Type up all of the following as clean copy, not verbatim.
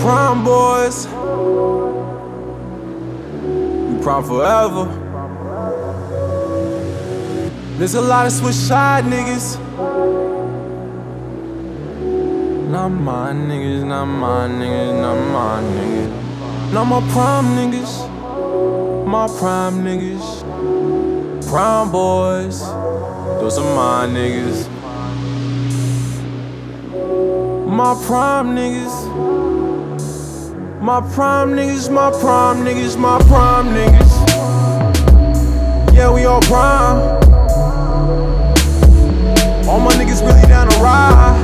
prime boys. We prime forever. There's a lot of switch side niggas. Not my niggas, not my niggas, not my niggas. Not my prime niggas. My prime niggas. Prime boys. Those are my niggas. My prime niggas. My prime niggas, my prime niggas, my prime niggas. Yeah, we all prime. All my niggas really down to ride.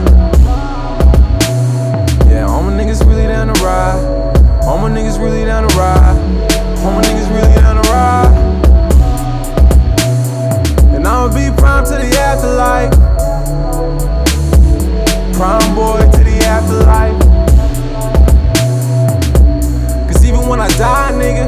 Yeah, all my niggas really down to ride. All my niggas really down to ride. All my niggas really down to ride. And I'ma be prime to the afterlife. Prime boy to the afterlife. Cause even when I die, nigga,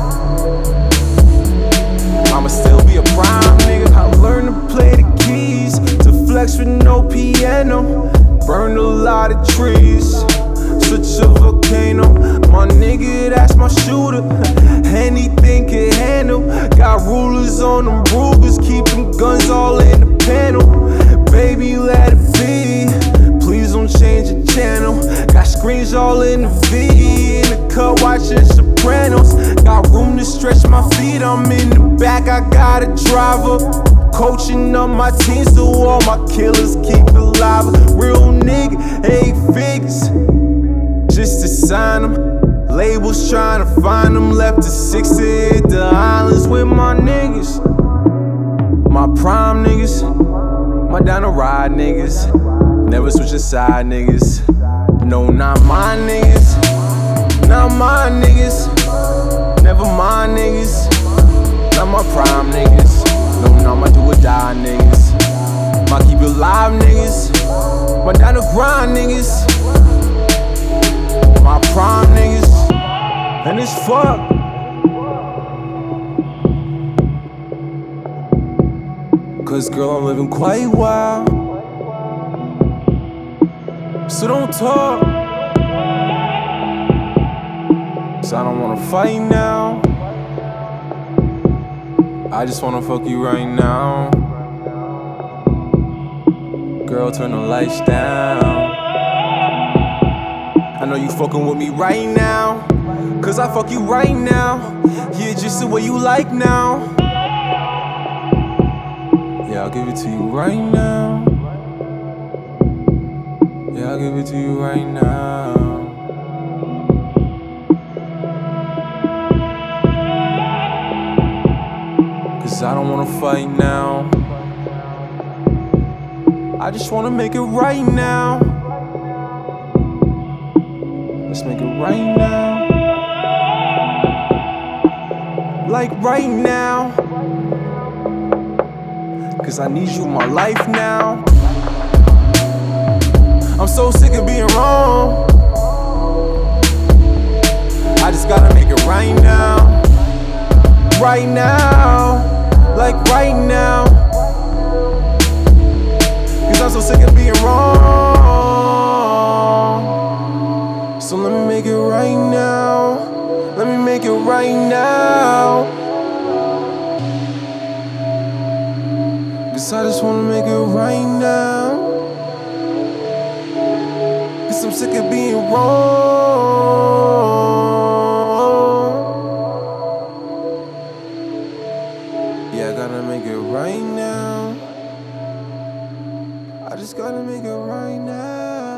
I'ma still be a prime nigga. I learned to play the keys, to flex with no piano. Burned a lot of trees, such a volcano. My nigga, that's my shooter. Anything can handle. Got rulers on them Rugers, keep them guns all in the panel. Baby, let it be. Please don't change the channel. Got screens all in the V. In the cut, watching Sopranos. Got room to stretch my feet. I'm in the back, I got a driver. Coaching up my team so all my killers keep it alive. Real nigga, 8 figures, just to sign them. Labels trying to find them. Left to 6 to hit the islands with my niggas. My prime niggas, my down to ride niggas. Never switching side niggas. No, not my niggas. Not my niggas. Never mind niggas. Not my prime niggas. No, not my do or die niggas. My keep it alive niggas. My down to grind niggas. My prime niggas. And it's fuck. Cause girl, I'm living quite wild. So don't talk. Cause I don't wanna fight now. I just wanna fuck you right now. Girl, turn the lights down. I know you fucking with me right now. Cause I fuck you right now. Yeah, just the way you like now. Yeah, I'll give it to you right now. Yeah, I'll give it to you right now. Cause I don't wanna fight now. I just wanna make it right now. Let's make it right now. Like right now. Cause I need you in my life now. I'm so sick of being wrong. I just gotta make it right now. Right now. Like right now. Cause I'm so sick of being wrong. So let me make it right now. Let me make it right now. Cause I just wanna make it right now. Cause I'm sick of being wrong. Yeah, I gotta make it right now. I just gotta make it right now.